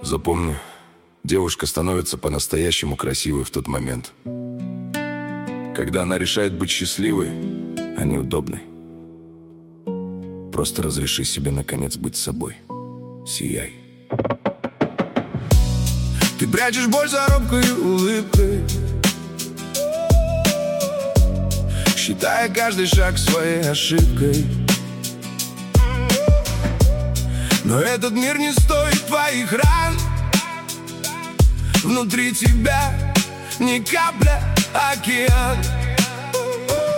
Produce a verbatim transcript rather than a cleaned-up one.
Запомни, девушка становится по-настоящему красивой в тот момент, когда она решает быть счастливой, а не удобной. Просто разреши себе наконец быть собой. Сияй. Ты прячешь боль за робкой улыбкой, считая каждый шаг своей ошибкой. Но этот мир не стоит твоих ран. Внутри тебя ни капля, океан.